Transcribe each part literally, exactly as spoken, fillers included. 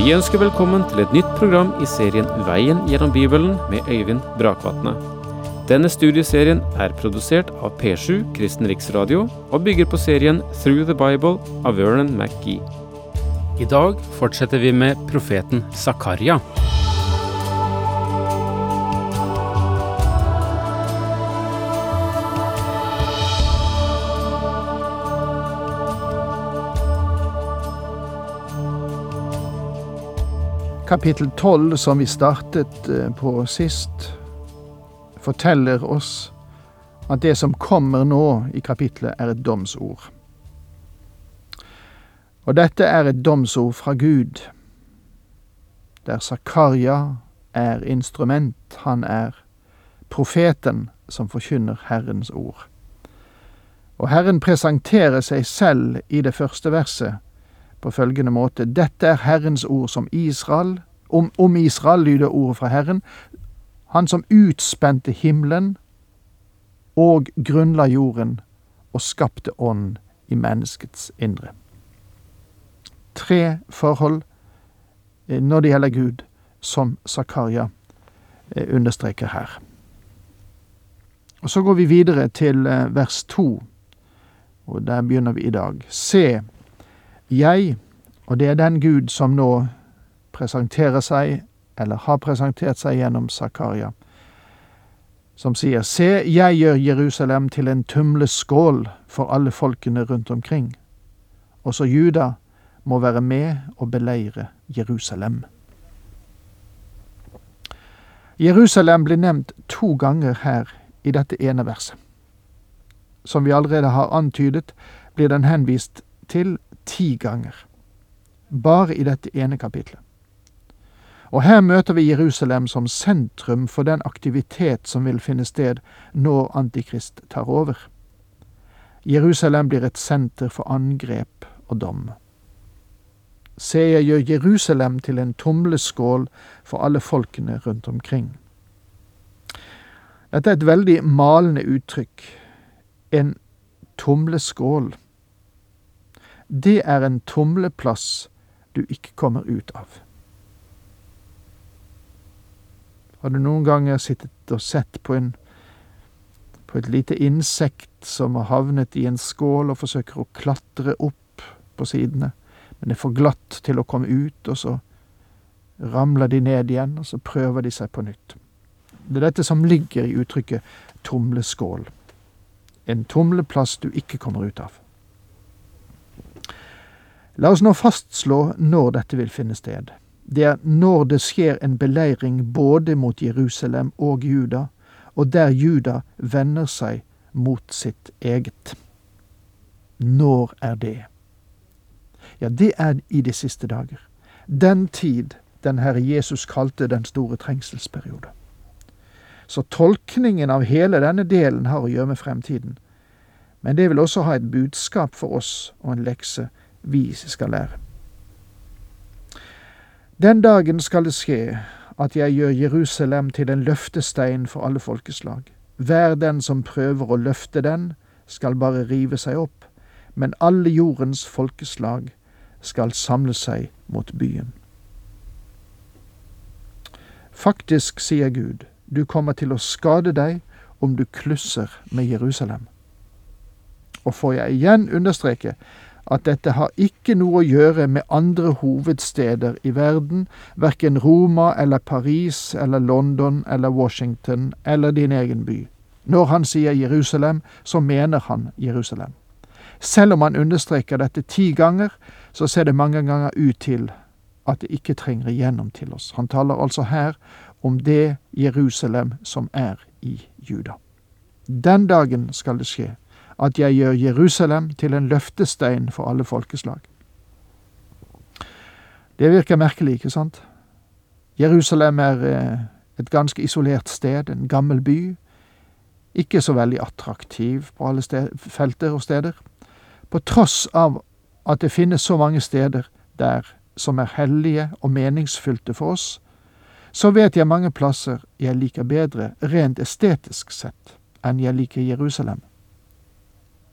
Vi ønsker velkommen til et nytt program i serien Veien gjennom Bibelen med Øyvind Brakvatne. Denne studieserien er produsert av P sju Kristen Riksradio og bygger på serien Through the Bible av Vernon McGee. I dag fortsetter vi med profeten Zakaria. Kapittel tolv, som vi startet på sist, forteller oss at det som kommer nå i kapitlet er et domsord. Og dette er et domsord fra Gud, der Zakaria er instrument, han er profeten som forkynner Herrens ord. Og Herren presenterer seg selv i det første verset på følgende måte: Dette er Herrens ord som Israel, om, om Israel lyder ordet fra Herren, han som utspente himmelen og grunnla jorden og skapte ånd i menneskets indre. Tre forhold når det gjelder Gud som Zakaria understreker her. Og så går vi videre til vers to, og der begynner vi i dag. Se, jeg, og det er den Gud som nå presenterer seg, eller har presentert seg gjennom Zakaria, som sier: Se, jeg gjør Jerusalem til en tumleskål for alle folkene rundt omkring. Også Juda må være med og beleire Jerusalem. Jerusalem blir nevnt to ganger her i dette ene verset. Som vi allerede har antydet, blir den henvist til ti ganger, bare i dette ene kapitlet. Og her møter vi Jerusalem som sentrum for den aktivitet som vil finne sted når Antikrist tar over. Jerusalem blir et senter for angrep og dom. Se, jeg gjør Jerusalem til en tumleskål for alle folkene rundt omkring. Dette er et veldig malende uttrykk. En tumleskål. Det er en tumleplass du ikke kommer ut av. Har du noen ganger sittet og sett på, en, på et lite insekt som har havnet i en skål og forsøker å klatre opp på sidene, men er for glatt til å komme ut, og så ramler de ned igjen, og så prøver de seg på nytt. Det er dette som ligger i uttrykket tumleskål. En tumleplass du ikke kommer ut av. La oss nå fastslå når dette vil finne sted. Det er når det skjer en beleiring både mot Jerusalem og Juda, og der Juda vender seg mot sitt eget. Når er det? Ja, det er i de siste dager. Den tid den Herre Jesus kalte den store trengselsperiode. Så tolkningen av hele denne delen har å gjøre med fremtiden. Men det vil også ha et budskap for oss og en lekse vi skal lære. Den dagen skal det skje at jeg gjør Jerusalem til en løftestein for alle folkeslag. Hver den som prøver å løfte den, skal bare rive seg opp, men alle jordens folkeslag skal samle seg mot byen. Faktisk, sier Gud, du kommer til å skade deg om du klusser med Jerusalem. Og får jeg igjen understreke at dette har ikke noe å gjøre med andre hovedsteder i verden, hverken Roma eller Paris eller London eller Washington eller din egen by. Når han sier Jerusalem, så mener han Jerusalem. Selv om han understreker dette ti ganger, så ser det mange ganger ut til at det ikke trenger igjennom til oss. Han taler altså her om det Jerusalem som er i Juda. Den dagen skal det skje at jeg gjør Jerusalem til en løftestein for alle folkeslag. Det virker merkelig, ikke sant? Jerusalem er et ganske isolert sted, en gammel by, ikke så veldig attraktiv på alle steder, felter og steder. På tross av at det finnes så mange steder der som er hellige og meningsfylte for oss, så vet jeg mange plasser jeg liker bedre rent estetisk sett enn jeg liker Jerusalem.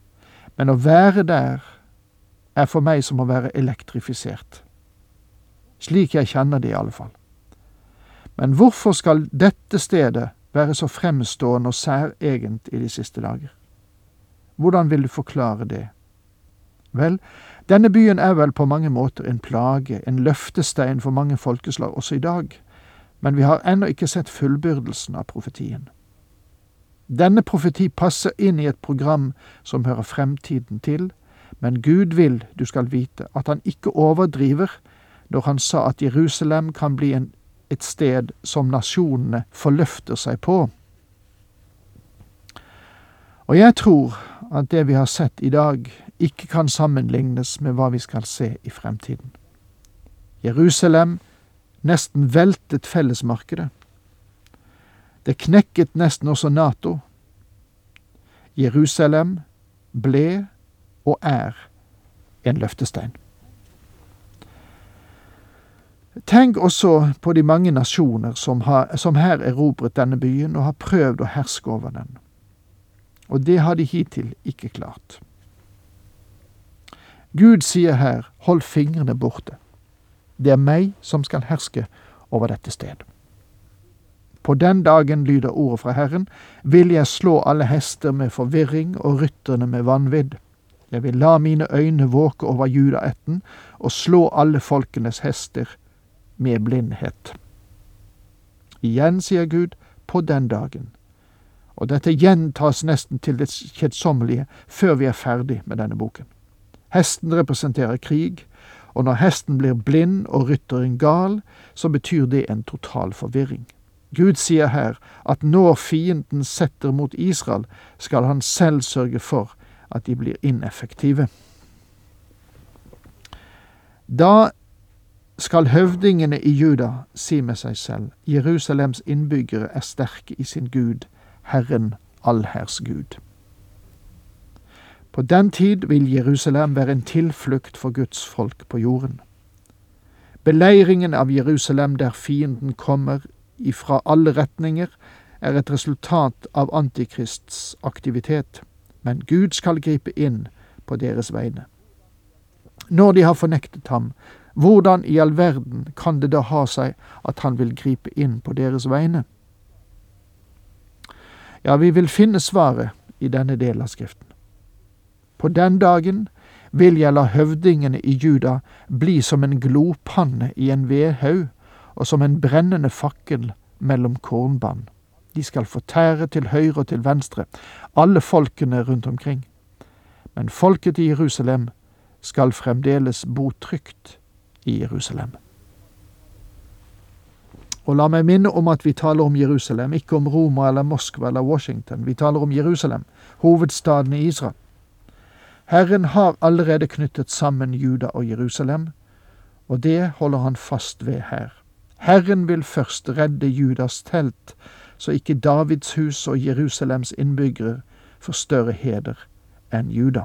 Men å være der er for meg som å være elektrifisert. slik jeg kjenner det i alle fall. Men hvorfor skal dette stedet være så fremstående og særegent i de siste dager? Hvordan vil du forklare det? Vel, denne byen er vel på mange måter en plage, en løftestein for mange folkeslag også i dag, men vi har ennå ikke sett fullbyrdelsen av profetien. Denne profeti passer inn i et program som hører fremtiden til, men Gud vil, du skal vite, at han ikke overdriver når han sa at Jerusalem kan bli en, et sted som nasjonene forløfter seg på. Og jeg tror at det vi har sett i dag ikke kan sammenlignes med hva vi skal se i fremtiden. Jerusalem nesten veltet fellesmarkedet. Det knekket nesten også NATO. Jerusalem ble og er en løftestein. Tenk også på de mange nasjoner som, har, som her erobret denne byen og har prøvd å herske over den. Og det har de hittil ikke klart. Gud sier her, hold fingrene borte. Det er meg som skal herske over dette sted. På den dagen, lyder ordet fra Herren, vil jeg slå alle hester med forvirring og rytterne med vanvidd. Jeg vil la mine øyne våke over judaætten og slå alle folkenes hester med blindhet. Igjen, sier Gud, på den dagen. Og dette gjentas nesten til det kjedsommelige før vi er ferdig med denne boken. Hesten representerer krig, og når hesten blir blind og rytteren gal, så betyr det en total forvirring. Gud sier her at når fienden setter mot Israel, skal han selv sørge for at de blir ineffektive. Da skal høvdingene i Juda si med seg selv, Jerusalems innbyggere er sterke i sin Gud, Herren allherrs Gud. På den tid vil Jerusalem være en tilflukt for Guds folk på jorden. Beleiringen av Jerusalem der fienden kommer ifra alle retninger er et resultat av Antikrists aktivitet, men Gud skal gripe inn på deres vegne. Når de har fornektet ham, hvordan i all verden kan det da ha seg at han vil gripe inn på deres vegne? Ja, vi vil finne svaret i denne delen av skriften. På den dagen vil jeg la høvdingene i Juda bli som en glopanne i en vedhaug, og som en brennende fakkel mellom kornband. De skal fortære til høyre og til venstre, alle folkene rundt omkring. Men folket i Jerusalem skal fremdeles bo trygt i Jerusalem. Og la meg minne om at vi taler om Jerusalem, ikke om Roma eller Moskva eller Washington. Vi taler om Jerusalem, hovedstaden i Israel. Herren har allerede knyttet sammen Juda og Jerusalem, og det holder han fast ved her. Herren vil først redde Judas telt, så ikke Davids hus og Jerusalems innbyggere får større heder enn Juda.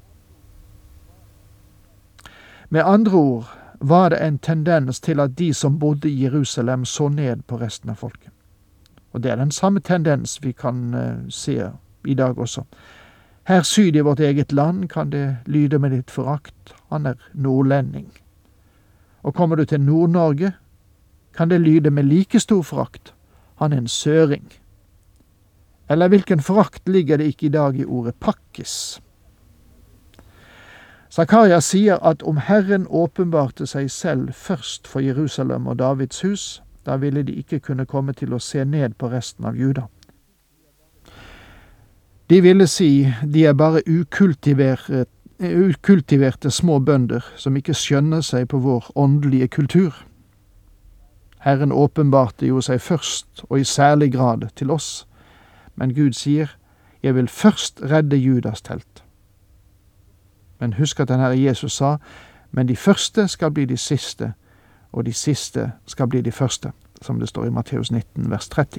Med andre ord var det en tendens til at de som bodde i Jerusalem så ned på resten av folket. Og det er den samme tendens vi kan uh, se i dag også. Her syd i vårt eget land kan det lyde med litt forakt. Han er nordlending. Og kommer du til Nord-Norge, kan det lyde med like stor forakt. Han er en søring. Eller hvilken forakt ligger det ikke i dag i ordet pakkis? Zakaria sier at om Herren åpenbarte seg selv først for Jerusalem og Davids hus, da ville de ikke kunne komme til å se ned på resten av Juda. De ville si, de er bare ukultiverte, ukultiverte små bønder som ikke skjønner seg på vår åndelige kultur. Herren åpenbarte jo seg først og i særlig grad til oss, men Gud sier, jeg vil først redde Judas telt. Men husk at den Herre Jesus sa, men de første skal bli de siste, og de siste skal bli de første, som det står i Matteus nitten, vers tretti.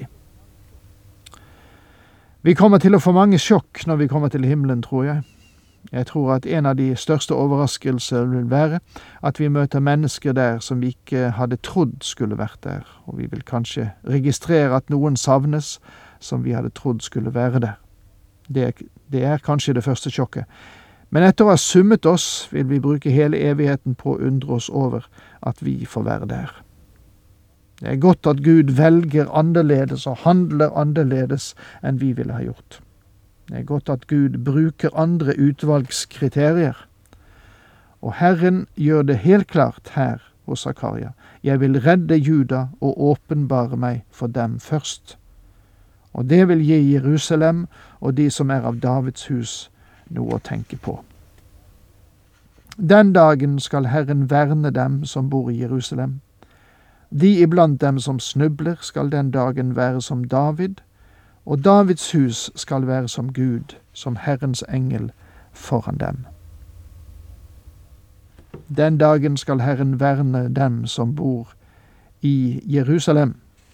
Vi kommer til å få mange sjokk når vi kommer til himmelen, tror jeg. Jeg tror at en av de største overraskelser vil være at vi møter mennesker der som vi ikke hadde trodd skulle vært der, og vi vil kanskje registrere at noen savnes som vi hadde trodd skulle være der. Det er, det er kanskje det første sjokket. Men etter å ha summet oss, vil vi bruke hele evigheten på å undre oss over at vi får være der. Det er godt at Gud velger annerledes og handler annerledes enn vi ville ha gjort. Det er godt at Gud bruker andre utvalgskriterier. Og Herren gjør det helt klart her hos Zakaria. Jeg vil redde Juda og åpenbare meg for dem først. Og det vil gi Jerusalem og de som er av Davids hus noe å tenke på. Den dagen skal Herren verne dem som bor i Jerusalem. De iblant dem som snubler skal den dagen være som David, og Davids hus skal være som Gud, som Herrens engel foran dem. Den dagen skal Herren verne dem som bor i Jerusalem.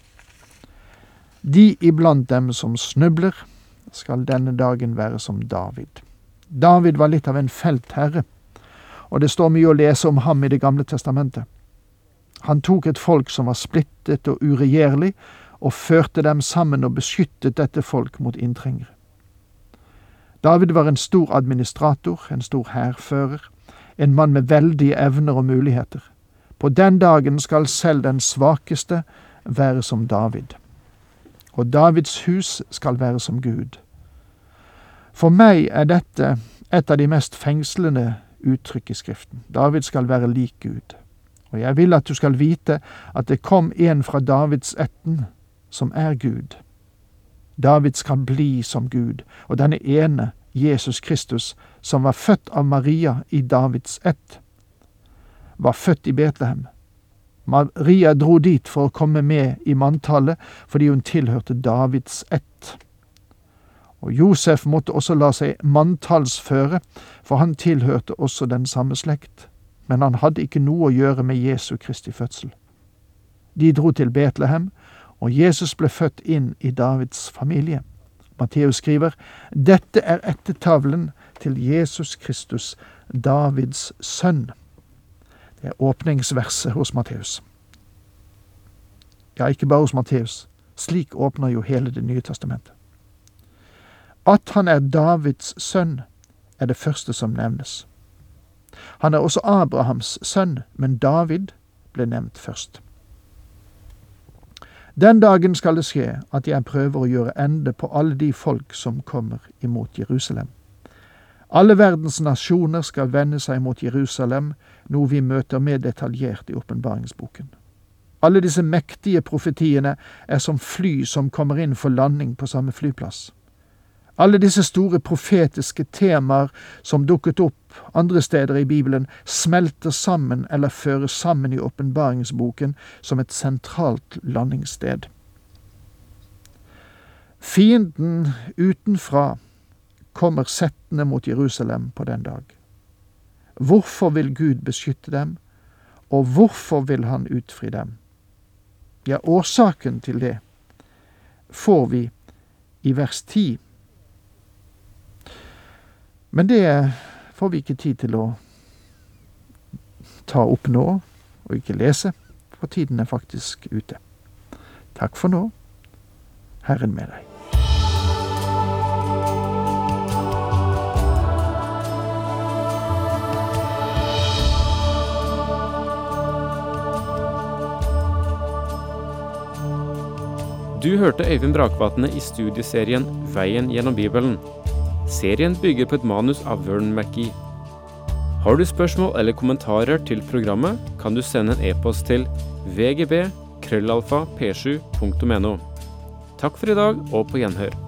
De iblant dem som snubler skal denne dagen være som David. David var litt av en feltherre, og det står mye å lese om ham i Det gamle testamentet. Han tok et folk som var splittet og uregjerlig, og førte dem sammen og beskyttet dette folk mot inntrengere. David var en stor administrator, en stor hærfører, en mann med veldige evner og muligheter. På den dagen skal selv den svakeste være som David. Og Davids hus skal være som Gud. For meg er dette et av de mest fengslende uttrykk i Skriften. David skal være lik Gud. Og jeg vil at du skal vite at det kom en fra Davids ætten som er Gud. David skal bli som Gud, og denne ene, Jesus Kristus, som var født av Maria i Davids ett, var født i Betlehem. Maria dro dit for å komme med i manntallet, fordi hun tilhørte Davids ett. Og Josef måtte også la seg manntallsføre, for han tilhørte også den samme slekt. Men han hadde ikke noe å gjøre med Jesu Kristi fødsel. De dro til Betlehem, og Jesus ble født inn i Davids familie. Matteus skriver, dette er ættetavlen til Jesus Kristus, Davids sønn. Det er åpningsverset hos Matteus. Ja, ikke bare hos Matteus. Slik åpner jo hele Det nye testamentet. At han er Davids sønn, er det første som nevnes. Han er også Abrahams sønn, men David ble nevnt først. Den dagen skal det skje at jeg prøver å gjøre ende på alle de folk som kommer imot Jerusalem. Alle verdens nasjoner skal vende seg mot Jerusalem, noe vi møter mer detaljert i åpenbaringsboken. Alle disse mektige profetiene er som fly som kommer inn for landing på samme flyplass. Alle disse store profetiske temaer som dukket opp andre steder i Bibelen, smelter sammen eller føres sammen i åpenbaringsboken som et sentralt landingssted. Fienden utenfra kommer settende mot Jerusalem på den dag. Hvorfor vil Gud beskytte dem, og hvorfor vil han utfri dem? Ja, årsaken til det får vi i vers ti. Men det får vi ikke tid til å ta opp nå, og ikke lese, for tiden er faktisk ute. Takk for nå. Herren med deg. Du hørte Øyvind Brakvatne i studieserien Veien gjennom Bibelen. Serien bygger på et manus av Vern McGee. Har du spørsmål eller kommentarer til programmet, kan du sende en e-post til v g b krøllalfa p sju punktum n o. Takk for i dag, og på gjenhør.